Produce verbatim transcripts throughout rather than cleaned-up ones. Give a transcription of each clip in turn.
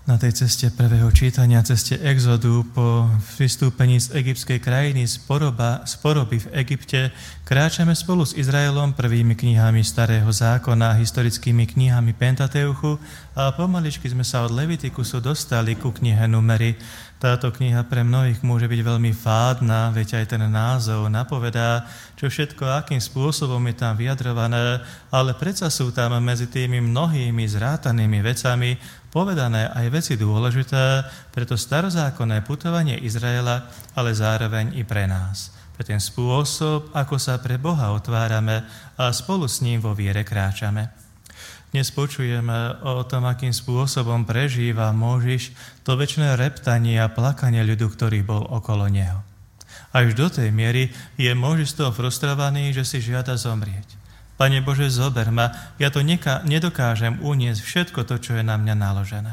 Na tej ceste prvého čítania, ceste Exodu, po vystúpení z egyptskej krajiny, z, poroba, z poroby v Egypte, kráčame spolu s Izraelom prvými knihami Starého zákona, historickými knihami Pentateuchu a pomaličky sme sa od Levitikusu dostali ku knihe Númery. Táto kniha pre mnohých môže byť veľmi fádna, veď aj ten názov napovedá, čo všetko, akým spôsobom je tam vyjadrované, ale predsa sú tam medzi tými mnohými zrátanými vecami povedané aj veci dôležité pre to starozákonné putovanie Izraela, ale zároveň i pre nás. Pre ten spôsob, ako sa pre Boha otvárame a spolu s ním vo viere kráčame. Dnes počujeme o tom, akým spôsobom prežíva Mojžiš to večné reptanie a plakanie ľudu, ktorý bol okolo neho. Až do tej miery je Mojžiš z toho frustrovaný, že si žiada zomrieť. Pane Bože, zober ma, ja to neka- nedokážem uniesť všetko to, čo je na mňa naložené.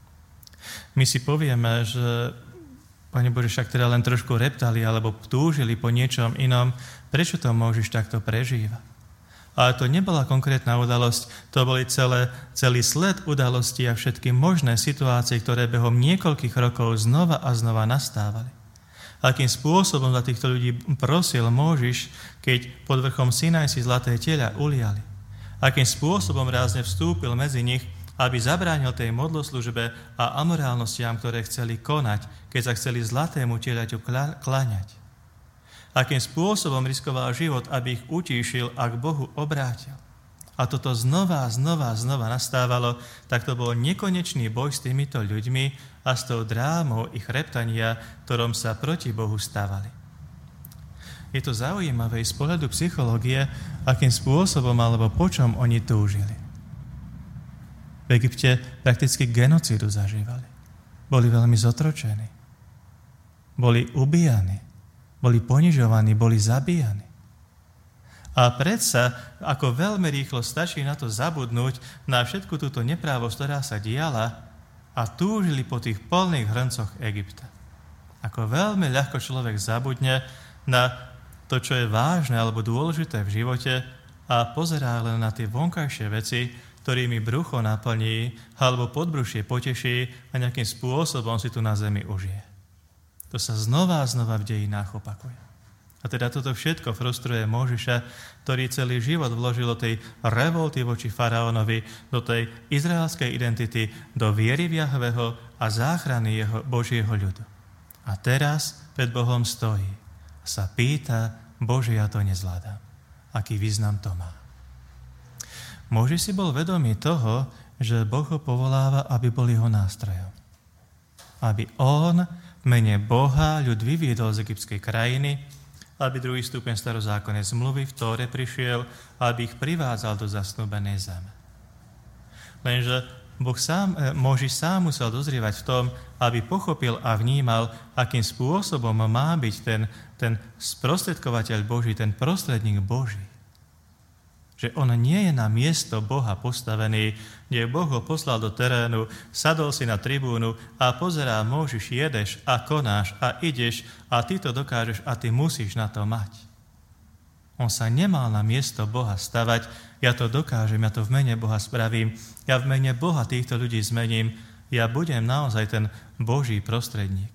My si povieme, že Pane Bože, však teda len trošku reptali alebo túžili po niečom inom, prečo to Mojžiš takto prežíva? Ale to nebola konkrétna udalosť, to boli celé, celý sled udalostí a všetky možné situácie, ktoré behom niekoľkých rokov znova a znova nastávali. Akým spôsobom za týchto ľudí prosil Mojžiš, keď pod vrchom Sinaj si zlaté teľa uliali. Akým spôsobom rázne vstúpil medzi nich, aby zabránil tej modloslužbe a amorálnostiam, ktoré chceli konať, keď sa chceli zlatému telaťu kláňať. Akým spôsobom riskoval život, aby ich utíšil a k Bohu obrátil. A toto znova, znova, znova nastávalo, tak to bol nekonečný boj s týmito ľuďmi a s tou drámou ich reptania, ktorom sa proti Bohu stávali. Je to zaujímavé z pohľadu psychológie, akým spôsobom alebo po čom oni túžili. V Egypte prakticky genocídu zažívali. Boli veľmi zotročení. Boli ubíjani. Boli ponižovaní, boli zabíjani. A predsa, ako veľmi rýchlo stačí na to zabudnúť na všetku túto neprávosť, ktorá sa diala a túžili po tých plných hrncoch Egypta. Ako veľmi ľahko človek zabudne na to, čo je vážne alebo dôležité v živote a pozerá len na tie vonkajšie veci, ktorými brucho naplní alebo podbrušie poteší a nejakým spôsobom si tu na zemi užije. To sa znova a znova v dejinách opakuje. A teda toto všetko frustruje Mojžiša, ktorý celý život vložil do tej revolty voči faraónovi, do tej izraelskej identity, do viery v Jahveho a záchrany jeho, Božieho ľudu. A teraz pred Bohom stojí a sa pýta, Bože, ja to nezvládam. Aký význam to má? Mojžiš si bol vedomý toho, že Boh ho povoláva, aby bol jeho nástrojom. Aby on v mene Boha ľud vyviedol z egyptskej krajiny, aby druhý stupeň starozákonnej zmluvy v Tóre prišiel, aby ich privádzal do zasnúbenej zeme. Lenže Boh sám, Mojžiš sám musel dozrievať v tom, aby pochopil a vnímal, akým spôsobom má byť ten, ten sprostredkovateľ Boží, ten prostredník Boží. Že on nie je na miesto Boha postavený, kde Boh ho poslal do terénu, sadol si na tribúnu a pozerá, Mojžiš, jedeš a konáš a ideš a ty to dokážeš a ty musíš na to mať. On sa nemal na miesto Boha stavať, ja to dokážem, ja to v mene Boha spravím, ja v mene Boha týchto ľudí zmením, ja budem naozaj ten Boží prostredník.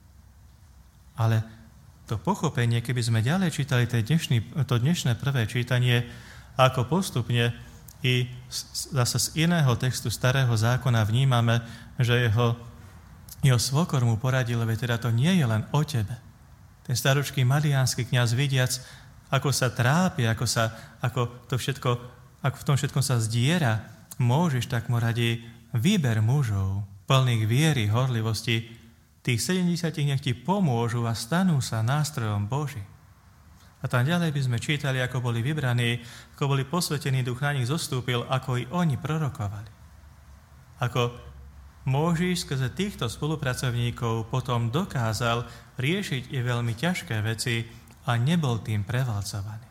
Ale to pochopenie, keby sme ďalej čítali dnešný, to dnešné prvé čítanie, ako postupne i zase z iného textu Starého zákona vnímame, že jeho, jeho svokor mu poradil, veď teda to nie je len o tebe. Ten staročký madiánsky kňaz vidiac, ako sa trápi, ako, sa, ako, to všetko, ako v tom všetkom sa zdiera, Mojžiš, tak mu radí, vyber mužov, plných viery, horlivosti, tých sedemdesiat nech ti pomôžu a stanú sa nástrojom Boží. A tam ďalej by sme čítali, ako boli vybraní, ako boli posvetení, duch na nich zostúpil, ako i oni prorokovali. Ako Mojžiš skrze týchto spolupracovníkov potom dokázal riešiť i veľmi ťažké veci a nebol tým prevalcovaný.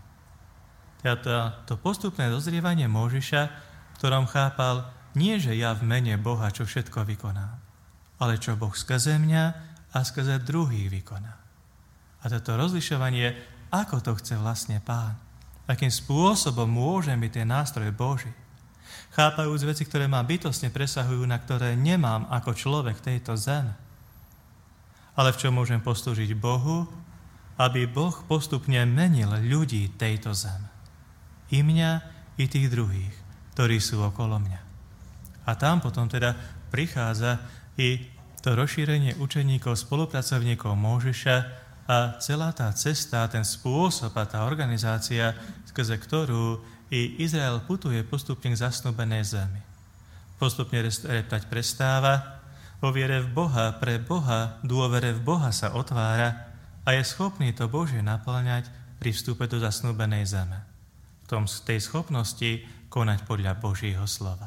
Teda to postupné dozrievanie Mojžiša, v ktorom chápal, nie že ja v mene Boha, čo všetko vykonám, ale čo Boh skrze mňa a skrze druhých vykoná. A toto rozlišovanie, ako to chce vlastne Pán. Akým spôsobom môže byť ten nástroj Boží. Chápajúc veci, ktoré ma bytostne presahujú, na ktoré nemám ako človek tejto zeme. Ale v čom môžem poslúžiť Bohu, aby Boh postupne menil ľudí tejto zeme. I mňa, i tých druhých, ktorí sú okolo mňa. A tam potom teda prichádza i to rozšírenie učeníkov, spolupracovníkov Mojžiša a celá tá cesta, ten spôsob a tá organizácia, skrze ktorú i Izrael putuje postupne k zasnúbenej zemi. Postupne reptať prestáva, vo viere v Boha, pre Boha, dôvere v Boha sa otvára a je schopný to Božie naplňať pri vstupe do zasnúbenej zeme. V tom, tej schopnosti konať podľa Božieho slova.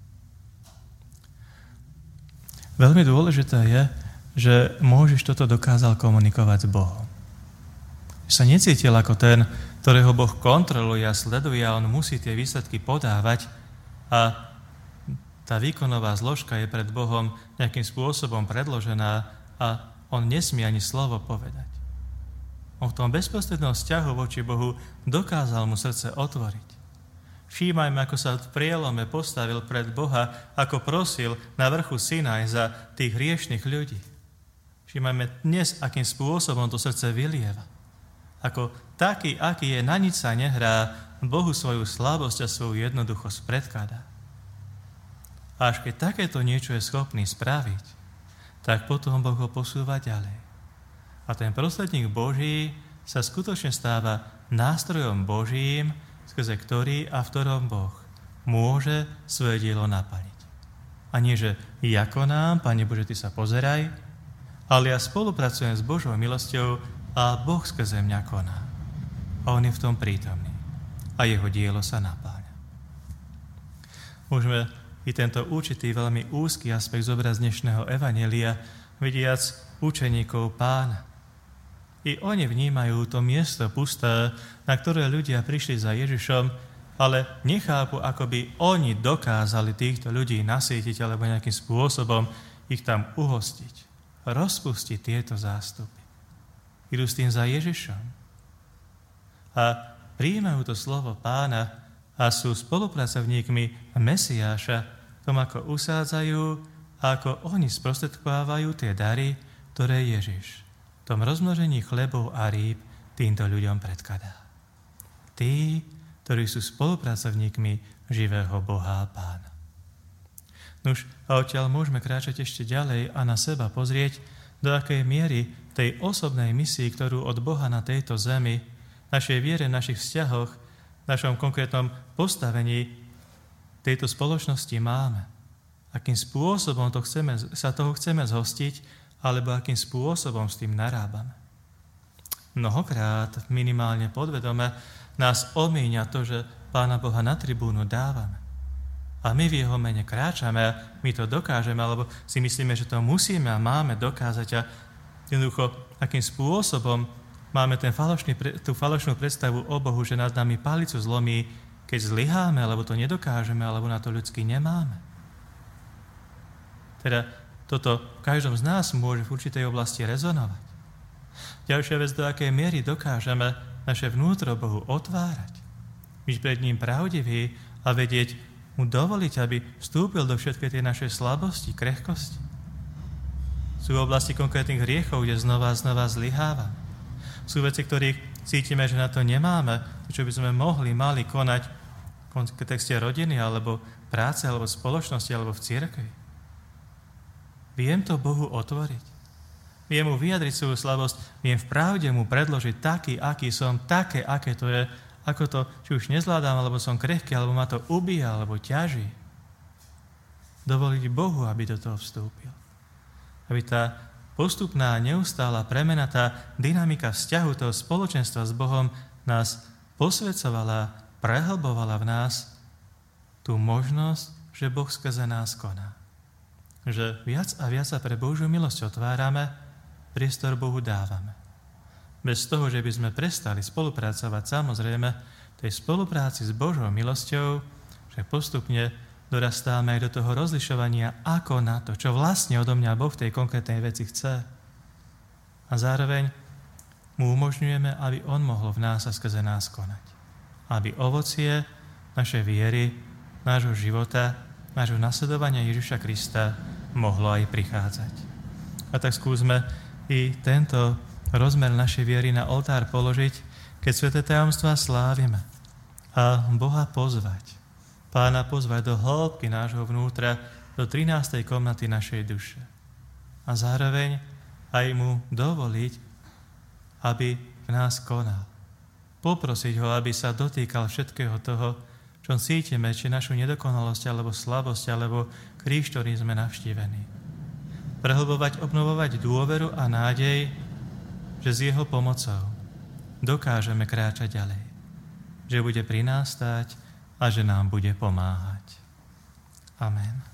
Veľmi dôležité je, že Mojžiš toto dokázal komunikovať s Bohom. Že sa necítil ako ten, ktorého Boh kontroluje a sleduje a on musí tie výsledky podávať a tá výkonová zložka je pred Bohom nejakým spôsobom predložená a on nesmie ani slovo povedať. On v tom bezprostrednom vzťahu voči Bohu dokázal mu srdce otvoriť. Všímajme, ako sa v prielome postavil pred Boha, ako prosil na vrchu Sinaj za tých hriešnych ľudí. Všímajme dnes, akým spôsobom to srdce vylieva. Ako taký, aký je, na nič sa nehrá, Bohu svoju slabosť a svoju jednoduchosť predkladá. A až keď takéto niečo je schopný spraviť, tak potom Boh ho posúva ďalej. A ten prostredník Boží sa skutočne stáva nástrojom Božím, skrze ktorý a v ktorom Boh môže svoje dielo naplniť. A nie, že ja konám, Pane Bože, Ty sa pozeraj, ale ja spolupracujem s Božou milosťou a Boh skrze mňa koná. A on je v tom prítomný. A jeho dielo sa napáľa. Môžeme i tento určitý veľmi úzky aspekt zobrať z dnešného evanjelia, vidiac učeníkov Pána. I oni vnímajú to miesto pusté, na ktoré ľudia prišli za Ježišom, ale nechápu, ako by oni dokázali týchto ľudí nasýtiť alebo nejakým spôsobom ich tam uhostiť. Rozpustiť tieto zástupy. Idú s tým za Ježišom. A prijímajú to slovo Pána a sú spolupracovníkmi Mesiáša v tom, ako usádzajú a ako oni sprostredkovávajú tie dary, ktoré Ježiš v tom rozmnožení chlebov a rýb týmto ľuďom predkladá. Tí, ktorí sú spolupracovníkmi živého Boha a Pána. Nuž, a odtiaľ môžeme kráčať ešte ďalej a na seba pozrieť, do akej miery tej osobnej misii, ktorú od Boha na tejto zemi, našej viere, našich vzťahoch, našom konkrétnom postavení tejto spoločnosti máme. Akým spôsobom to chceme, sa toho chceme zhostiť, alebo akým spôsobom s tým narábame. Mnohokrát, minimálne podvedome, nás omíňa to, že Pána Boha na tribúnu dávame. A my v jeho mene kráčame a my to dokážeme, alebo si myslíme, že to musíme a máme dokázať a jednoducho, akým spôsobom máme ten falošný, tú falošnú predstavu o Bohu, že nad nami palicu zlomí, keď zlyháme, alebo to nedokážeme, alebo na to ľudsky nemáme. Teda toto v každom z nás môže v určitej oblasti rezonovať. Ďalšia vec, do akej miery dokážeme naše vnútro Bohu otvárať. Byť pred ním pravdivý a vedieť mu dovoliť, aby vstúpil do všetkej tej našej slabosti, krehkosti. Sú oblasti konkrétnych hriechov, kde znova a znova zlyhávame. Sú veci, ktorých cítime, že na to nemáme, to, čo by sme mohli, mali konať v kontexte rodiny, alebo práce, alebo spoločnosti, alebo v cirkvi. Viem to Bohu otvoriť. Viem mu vyjadriť svoju slabosť, viem v pravde mu predložiť taký, aký som, také, aké to je, ako to, či už nezvládam, alebo som krehký, alebo ma to ubíja, alebo ťaží. Dovoliť Bohu, aby do toho vstúpil. Aby tá postupná, neustála premena, tá dynamika vzťahu toho spoločenstva s Bohom nás posvedcovala, prehlbovala v nás tú možnosť, že Boh skrze nás koná. Že viac a viac sa pre Božiu milosť otvárame, priestor Bohu dávame. Bez toho, že by sme prestali spolupracovať, samozrejme, tej spolupráci s Božou milosťou, že postupne dorastáme aj do toho rozlišovania, ako na to, čo vlastne odo mňa Boh v tej konkrétnej veci chce. A zároveň mu umožňujeme, aby on mohol v nás a skrze nás konať. Aby ovocie našej viery, nášho života, nášho nasledovania Ježiša Krista mohlo aj prichádzať. A tak skúsme i tento rozmer našej viery na oltár položiť, keď sväté tajomstvá slávime, a Boha pozvať. Pána pozvať do hĺbky nášho vnútra, do trinástej komnaty našej duše. A zároveň aj mu dovoliť, aby v nás konal. Poprosiť ho, aby sa dotýkal všetkého toho, čo cítime, či našu nedokonalosť, alebo slabosť, alebo kríž, ktorý sme navštívení. Prehlbovať, obnovovať dôveru a nádej, že s jeho pomocou dokážeme kráčať ďalej. Že bude pri nás stáť a že nám bude pomáhať. Amen.